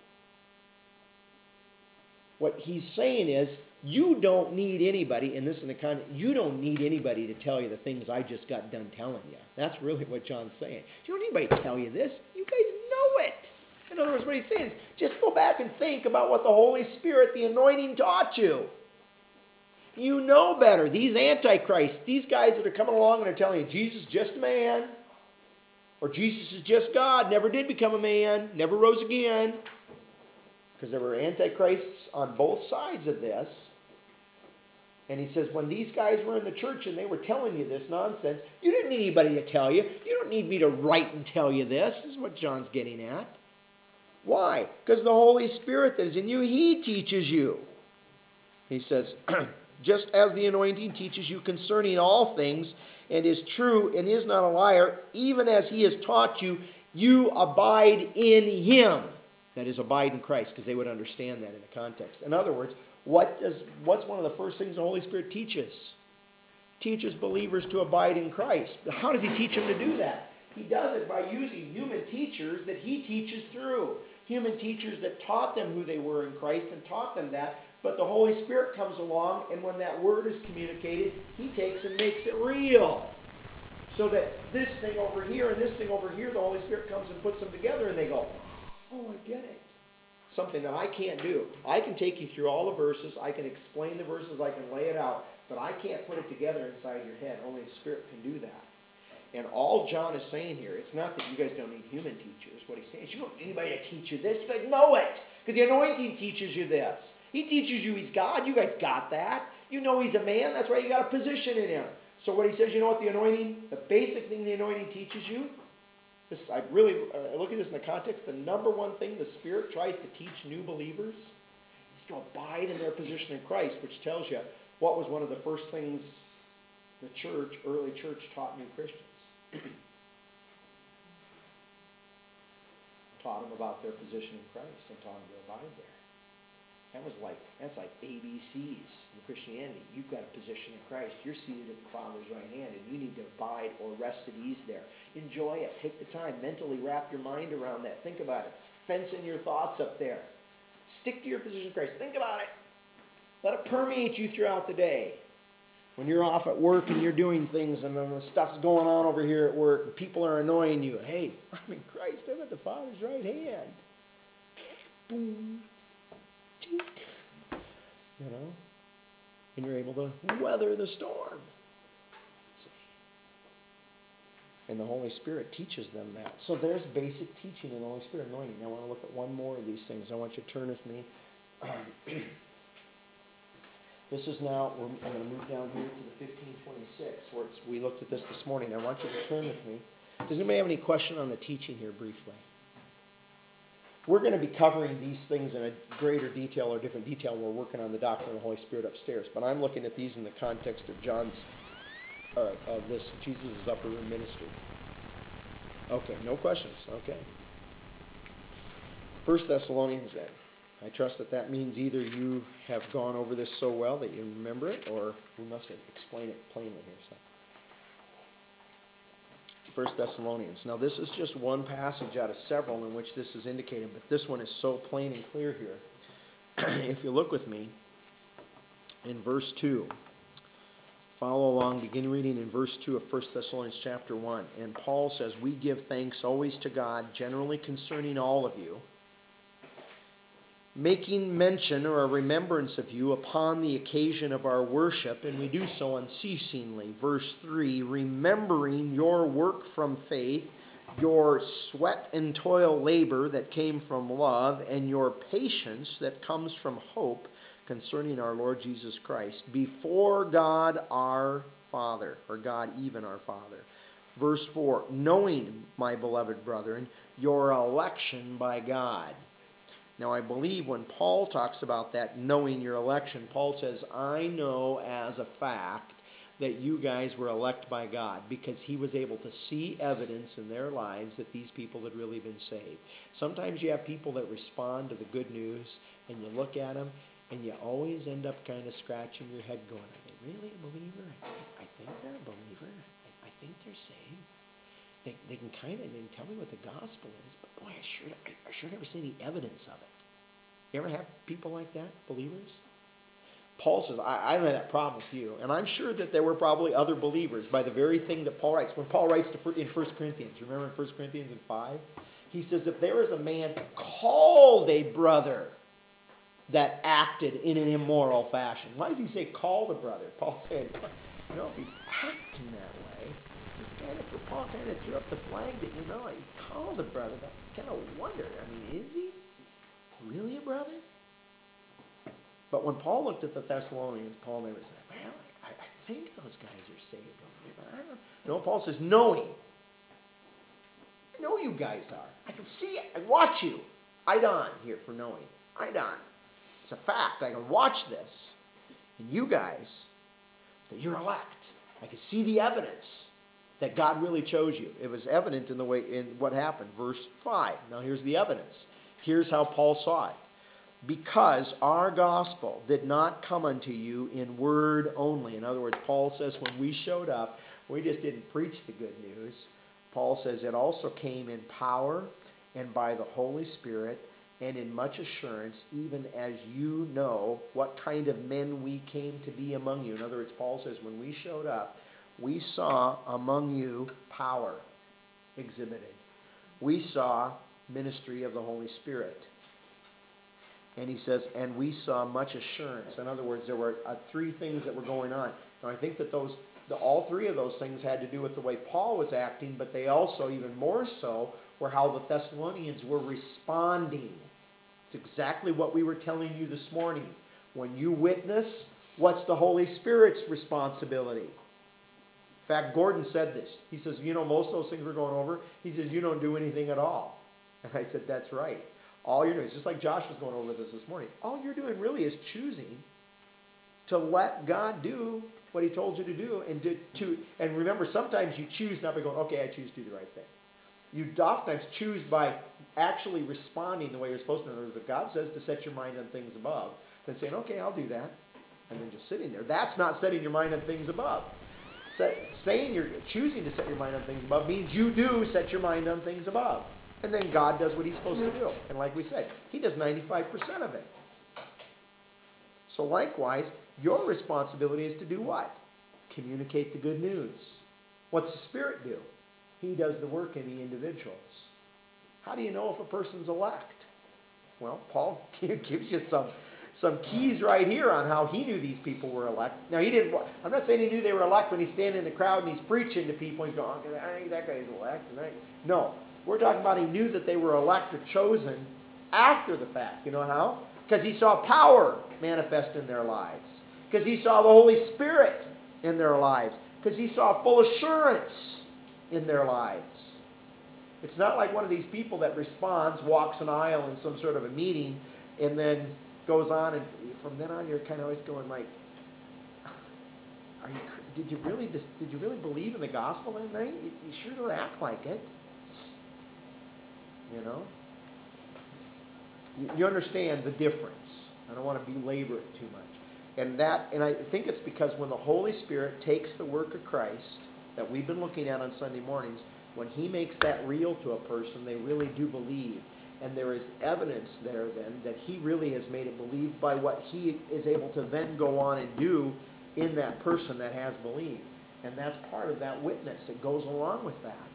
What he's saying is, you don't need anybody, and this in the kind of, you don't need anybody to tell you the things I just got done telling you. That's really what John's saying. You don't need anybody to tell you this. You guys know it. In other words, what he's saying is, just go back and think about what the Holy Spirit, the anointing, taught you. You know better. These antichrists, these guys that are coming along and are telling you, Jesus is just a man, or Jesus is just God, never did become a man, never rose again. Because there were antichrists on both sides of this. And he says, when these guys were in the church and they were telling you this nonsense, you didn't need anybody to tell you. You don't need me to write and tell you this. This is what John's getting at. Why? Because the Holy Spirit that is in you, he teaches you. He says, just as the anointing teaches you concerning all things, and is true and is not a liar, even as he has taught you, you abide in him. That is, abide in Christ, because they would understand that in the context. In other words, what does, what's one of the first things the Holy Spirit teaches? Teaches believers to abide in Christ. How does he teach them to do that? He does it by using human teachers that he teaches through. Human teachers that taught them who they were in Christ and taught them that. But the Holy Spirit comes along, and when that word is communicated, he takes and makes it real. So that this thing over here and this thing over here, the Holy Spirit comes and puts them together, and they go, oh, I get it. Something that I can't do. I can take you through all the verses. I can explain the verses. I can lay it out. But I can't put it together inside your head. Only the Spirit can do that. And all John is saying here, it's not that you guys don't need human teachers. What he's saying is you don't need anybody to teach you this. You guys know it. Because the anointing teaches you this. He teaches you he's God. You guys got that. You know he's a man. That's why you got a position in him. So what he says, you know what the anointing, the basic thing the anointing teaches you? This, I really uh, look at this in the context. The number one thing the Spirit tries to teach new believers is to abide in their position in Christ, which tells you what was one of the first things the church, early church, taught new Christians. Taught them about their position in Christ and taught them to abide there. That was like, that's like A B Cs in Christianity. You've got a position in Christ. You're seated at the Father's right hand, and you need to abide or rest at ease there. Enjoy it. Take the time. Mentally wrap your mind around that. Think about it. Fence in your thoughts up there. Stick to your position in Christ. Think about it. Let it permeate you throughout the day. When you're off at work and you're doing things and then the stuff's going on over here at work and people are annoying you. Hey, I'm in Christ. I'm at the Father's right hand. Boom. Tink. You know? And you're able to weather the storm. See? And the Holy Spirit teaches them that. So there's basic teaching in the Holy Spirit anointing. I want to look at one more of these things. I want you to turn with me. Um, This is now, we're, I'm going to move down here to the fifteen twenty-six, where it's, we looked at this this morning. I want you to turn with me. Does anybody have any question on the teaching here briefly? We're going to be covering these things in a greater detail or different detail. We're working on the doctrine of the Holy Spirit upstairs. But I'm looking at these in the context of John's, uh, of this, Jesus' upper room ministry. Okay, no questions. Okay. First Thessalonians then. I trust that that means either you have gone over this so well that you remember it, or we must explain it plainly here. So, First Thessalonians. Now, this is just one passage out of several in which this is indicated, but this one is so plain and clear here. If you look with me in verse two, follow along, begin reading in verse two of First Thessalonians chapter one. And Paul says, "We give thanks always to God, generally concerning all of you, making mention or a remembrance of you upon the occasion of our worship, and we do so unceasingly." Verse three, "remembering your work from faith, your sweat and toil labor that came from love, and your patience that comes from hope concerning our Lord Jesus Christ, before God our Father," or God even our Father. Verse four, "knowing, my beloved brethren, your election by God." Now, I believe when Paul talks about that, knowing your election, Paul says, I know as a fact that you guys were elect by God, because he was able to see evidence in their lives that these people had really been saved. Sometimes you have people that respond to the good news, and you look at them, and you always end up kind of scratching your head going, are they really a believer? I, I think they're a believer. I, I think they're saved. They, they can kind of they can tell me what the gospel is, but boy, I sure, I, I sure never see any evidence of it. You ever have people like that, believers? Paul says, I, I don't have that problem with you. And I'm sure that there were probably other believers by the very thing that Paul writes. When Paul writes to, in First Corinthians, remember in First Corinthians in five? He says, if there is a man called a brother that acted in an immoral fashion. Why does he say called a brother? Paul said, you know, if he's acting that way, kind of, Paul kind of threw up the flag that, you know, he called a brother. I kind of wonder, I mean, is he really a brother? But when Paul looked at the Thessalonians, Paul never said, well, I, I think those guys are saved. I don't know. No, Paul says, knowing. I know you guys are. I can see it. I watch you. Idon here for knowing. Idon. It's a fact. I can watch this. And you guys, that you're elect. I can see the evidence that God really chose you. It was evident in the way in what happened. Verse five. Now here's the evidence. Here's how Paul saw it. Because our gospel did not come unto you in word only. In other words, Paul says when we showed up, we just didn't preach the good news. Paul says it also came in power and by the Holy Spirit and in much assurance, even as you know what kind of men we came to be among you. In other words, Paul says when we showed up, we saw among you power exhibited. We saw ministry of the Holy Spirit. And he says, and we saw much assurance. In other words, there were uh, three things that were going on. Now, I think that those, the, all three of those things had to do with the way Paul was acting, but they also, even more so, were how the Thessalonians were responding. It's exactly what we were telling you this morning. When you witness, what's the Holy Spirit's responsibility? In fact, Gordon said this. He says, you know, most of those things we're going over, he says, you don't do anything at all. And I said, that's right. All you're doing, it's just like Josh was going over this this morning, all you're doing really is choosing to let God do what he told you to do. And to, to and remember, sometimes you choose not by going, okay, I choose to do the right thing. You oftentimes choose by actually responding the way you're supposed to. In other words, if God says to set your mind on things above, then saying, okay, I'll do that. And then just sitting there. That's not setting your mind on things above. Set, saying you're choosing to set your mind on things above means you do set your mind on things above. And then God does what he's supposed to do. And like we said, he does ninety-five percent of it. So likewise, your responsibility is to do what? Communicate the good news. What's the Spirit do? He does the work in the individuals. How do you know if a person's elect? Well, Paul gives you some, some keys right here on how he knew these people were elect. Now, he didn't. I'm not saying he knew they were elect when he's standing in the crowd and he's preaching to people. He's going, okay, I think that guy's elect. And I, no. We're talking about he knew that they were elect or chosen after the fact. You know how? Because he saw power manifest in their lives. Because he saw the Holy Spirit in their lives. Because he saw full assurance in their lives. It's not like one of these people that responds, walks an aisle in some sort of a meeting, and then goes on, and from then on you're kind of always going like, Are you, did you really did you really believe in the gospel that night? You, you sure don't act like it. You know? You, you understand the difference. I don't want to belabor it too much. And that, and I think it's because when the Holy Spirit takes the work of Christ that we've been looking at on Sunday mornings, when he makes that real to a person, they really do believe. And there is evidence there then that he really has made it believe by what he is able to then go on and do in that person that has believed. And that's part of that witness that goes along with that.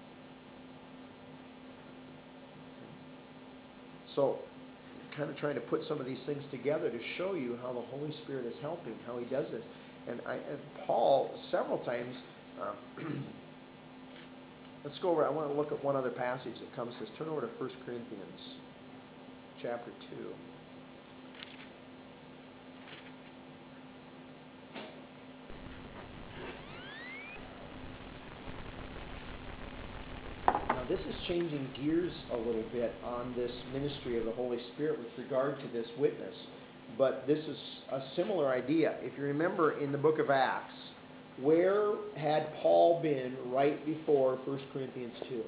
So, kind of trying to put some of these things together to show you how the Holy Spirit is helping, how he does this. And, I, and Paul, several times, um, let's go over, I want to look at one other passage that comes to us. Turn over to First Corinthians chapter two. This is changing gears a little bit on this ministry of the Holy Spirit with regard to this witness. But this is a similar idea. If you remember in the book of Acts, where had Paul been right before First Corinthians two?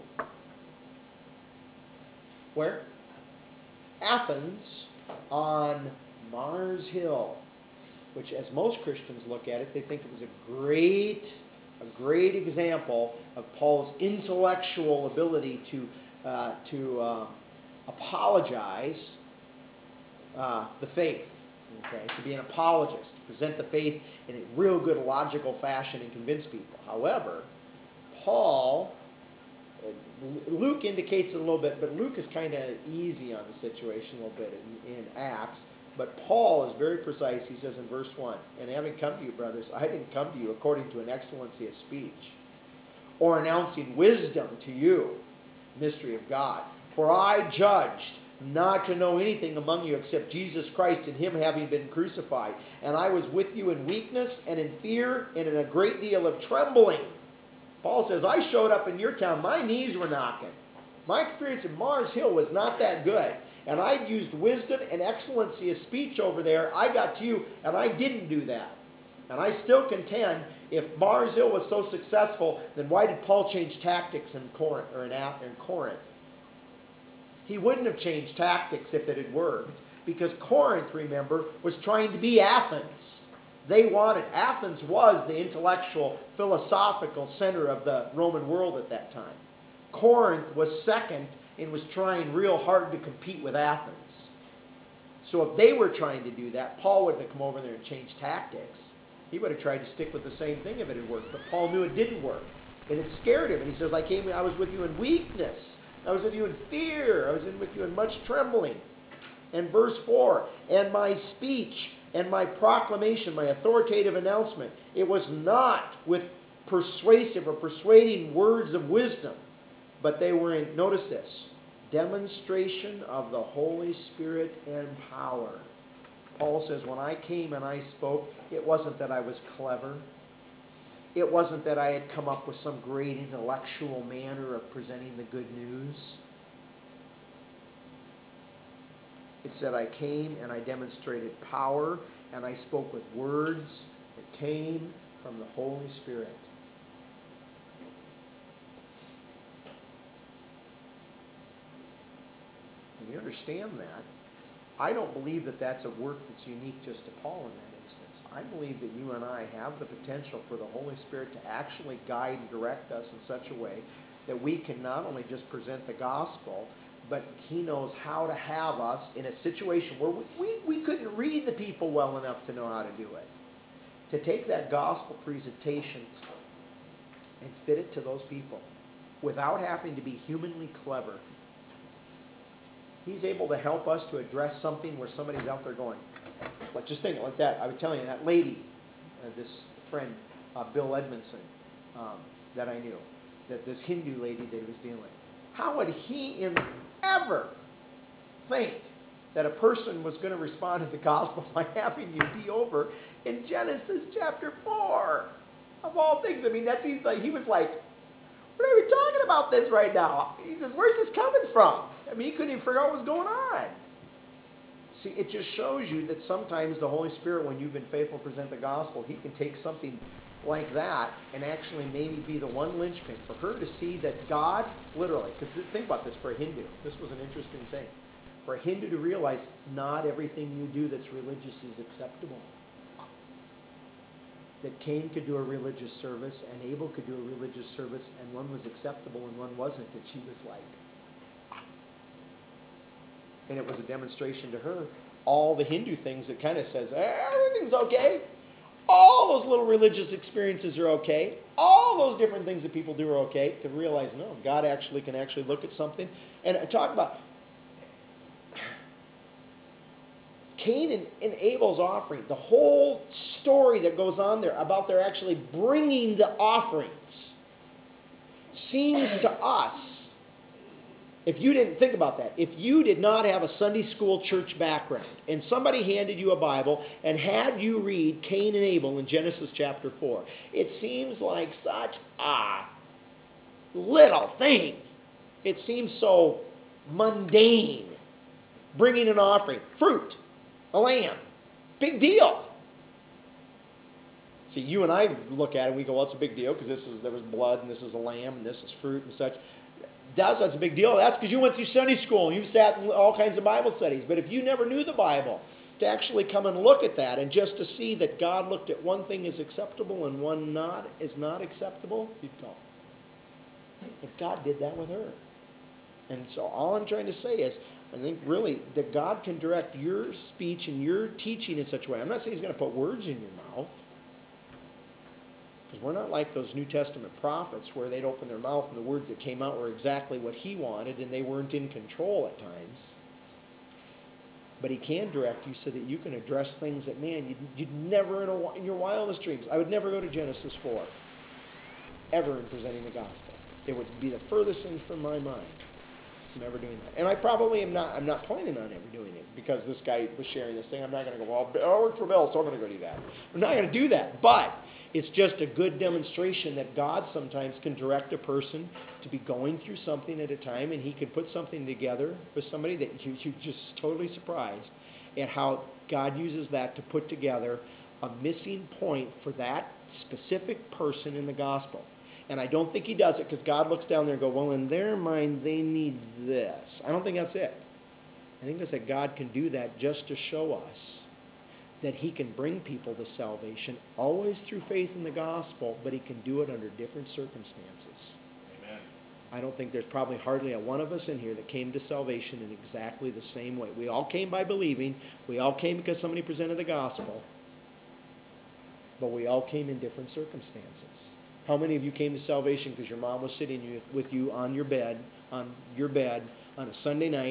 Where? Athens on Mars Hill, which as most Christians look at it, they think it was a great A great example of Paul's intellectual ability to, uh, to uh, apologize uh, the faith, okay? To be an apologist, to present the faith in a real good logical fashion and convince people. However, Paul, Luke indicates it a little bit, but Luke is kind of easy on the situation a little bit in, in Acts. But Paul is very precise. He says in verse one, and having come to you, brothers, I didn't come to you according to an excellency of speech, or announcing wisdom to you, mystery of God. For I judged not to know anything among you except Jesus Christ and him having been crucified. And I was with you in weakness and in fear and in a great deal of trembling. Paul says, I showed up in your town. My knees were knocking. My experience in Mars Hill was not that good. And I used wisdom and excellency of speech over there. I got to you, and I didn't do that. And I still contend, if Mars Hill was so successful, then why did Paul change tactics in Corinth? Or in, in Corinth? He wouldn't have changed tactics if it had worked, because Corinth, remember, was trying to be Athens. They wanted, Athens was the intellectual, philosophical center of the Roman world at that time. Corinth was second and was trying real hard to compete with Athens. So if they were trying to do that, Paul wouldn't have come over there and changed tactics. He would have tried to stick with the same thing if it had worked. But Paul knew it didn't work. And it scared him. And he says, I came, I was with you in weakness. I was with you in fear. I was in with you in much trembling. And verse four, and my speech and my proclamation, my authoritative announcement, it was not with persuasive or persuading words of wisdom, but they were in, notice this, demonstration of the Holy Spirit and power. Paul says, when I came and I spoke, it wasn't that I was clever. It wasn't that I had come up with some great intellectual manner of presenting the good news. It said I came and I demonstrated power and I spoke with words that came from the Holy Spirit. When you understand that, I don't believe that that's a work that's unique just to Paul in that instance. I believe that you and I have the potential for the Holy Spirit to actually guide and direct us in such a way that we can not only just present the gospel, but he knows how to have us in a situation where we, we, we couldn't read the people well enough to know how to do it. To take that gospel presentation and fit it to those people without having to be humanly clever. He's able to help us to address something where somebody's out there going, like just think like that. I was telling you, that lady, uh, this friend, uh, Bill Edmondson, um, that I knew, that this Hindu lady that he was dealing with. How would he in ever think that a person was going to respond to the gospel by having you be over in Genesis chapter four? Of all things, I mean, that seems like he was like, what are we talking about this right now? He says, where's this coming from? I mean, he couldn't even figure out what was going on. See, it just shows you that sometimes the Holy Spirit, when you've been faithful to present the gospel, he can take something like that and actually maybe be the one linchpin for her to see that God, literally, because think about this for a Hindu. This was an interesting thing. For a Hindu to realize not everything you do that's religious is acceptable. That Cain could do a religious service and Abel could do a religious service and one was acceptable and one wasn't. And she was like, and it was a demonstration to her. All the Hindu things that kind of says, everything's okay. All those little religious experiences are okay. All those different things that people do are okay. To realize, no, God actually can actually look at something. And talk about Cain and, and Abel's offering. The whole story that goes on there about their actually bringing the offerings seems to us, if you didn't think about that, if you did not have a Sunday school church background and somebody handed you a Bible and had you read Cain and Abel in Genesis chapter four, it seems like such a little thing. It seems so mundane. Bringing an offering, fruit, a lamb, big deal. See, you and I look at it and we go, well, it's a big deal because this is there was blood and this is a lamb and this is fruit and such. That's, that's a big deal. That's because you went through Sunday school and you've sat in all kinds of Bible studies. But if you never knew the Bible, to actually come and look at that and just to see that God looked at one thing as acceptable and one not is not acceptable, you'd go. But God did that with her. And so all I'm trying to say is, I think really that God can direct your speech and your teaching in such a way. I'm not saying he's going to put words in your mouth. Because we're not like those New Testament prophets where they'd open their mouth and the words that came out were exactly what he wanted and they weren't in control at times. But he can direct you so that you can address things that, man, you'd, you'd never in, a, in your wildest dreams. I would never go to Genesis four, ever in presenting the gospel. It would be the furthest thing from my mind from ever doing that. And I probably am not, I'm not planning on ever doing it because this guy was sharing this thing. I'm not going to go, well, I work for Bill, so I'm going to go do that. I'm not going to do that. But it's just a good demonstration that God sometimes can direct a person to be going through something at a time, and he can put something together with somebody that you, you're just totally surprised at how God uses that to put together a missing point for that specific person in the gospel. And I don't think he does it because God looks down there and goes, well, in their mind, they need this. I don't think that's it. I think it's that God can do that just to show us that he can bring people to salvation, always through faith in the gospel, but he can do it under different circumstances. Amen. I don't think there's probably hardly a one of us in here that came to salvation in exactly the same way. We all came by believing. We all came because somebody presented the gospel. But we all came in different circumstances. How many of you came to salvation because your mom was sitting with you on your bed, on your bed, on a Sunday night,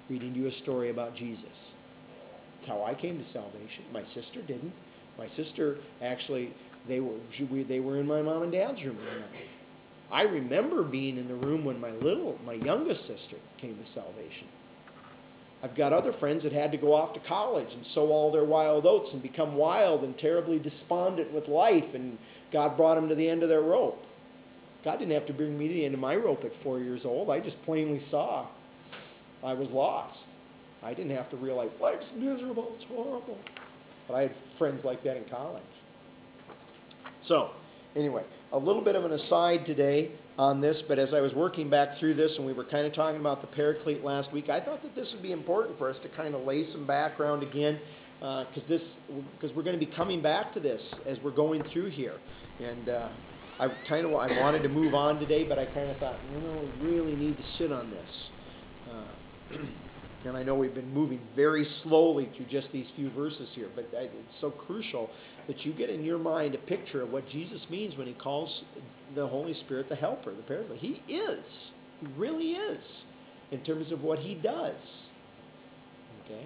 reading you a story about Jesus. That's how I came to salvation. My sister didn't. My sister actually, they were they were in my mom and dad's room one night. I remember being in the room when my little, my youngest sister came to salvation. I've got other friends that had to go off to college and sow all their wild oats and become wild and terribly despondent with life, and God brought them to the end of their rope. God didn't have to bring me to the end of my rope at four years old. I just plainly saw I was lost. I didn't have to realize life's miserable, it's horrible. But I had friends like that in college. So, anyway, a little bit of an aside today on this, but as I was working back through this and we were kind of talking about the Paraclete last week, I thought that this would be important for us to kind of lay some background again, because uh, this, because we're going to be coming back to this as we're going through here. And uh, I kind of I wanted to move on today, but I kind of thought, you know, we really need to sit on this. Uh, And I know we've been moving very slowly through just these few verses here, but it's so crucial that you get in your mind a picture of what Jesus means when he calls the Holy Spirit the helper, the Paraclete. He is. He really is in terms of what he does. Okay?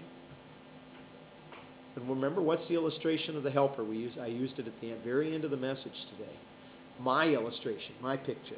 And remember, what's the illustration of the helper? We use, I used it at the end, very end of the message today. My illustration, my picture.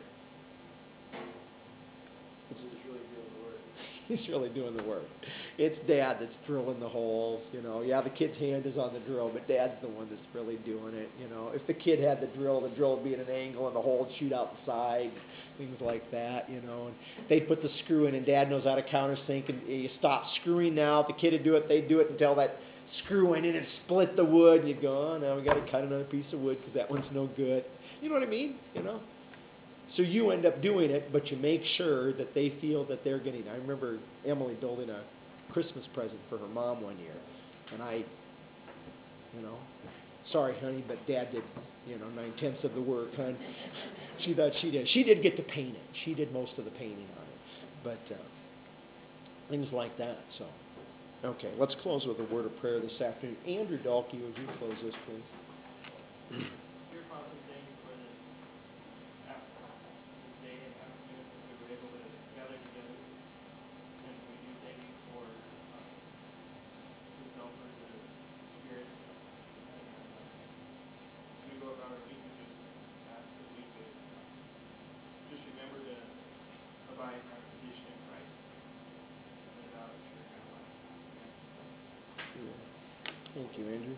It's He's really doing the work. It's Dad that's drilling the holes, you know. Yeah, the kid's hand is on the drill, but Dad's the one that's really doing it, you know. If the kid had the drill, the drill would be at an angle and the hole would shoot out the side, things like that, you know. And they'd put the screw in and Dad knows how to countersink, and you stop screwing now. If the kid would do it, they'd do it until that screw went in and split the wood, and you'd go, oh, now we got to cut another piece of wood because that one's no good. You know what I mean? You know? So you end up doing it, but you make sure that they feel that they're getting it. I remember Emily building a Christmas present for her mom one year, and I, you know, sorry, honey, but Dad did, you know, nine-tenths of the work, hon. She thought she did. She did get to paint it. She did most of the painting on it. But uh, things like that, so. Okay, let's close with a word of prayer this afternoon. Andrew Dalkey, would you close this, please? Thank you, Andrew.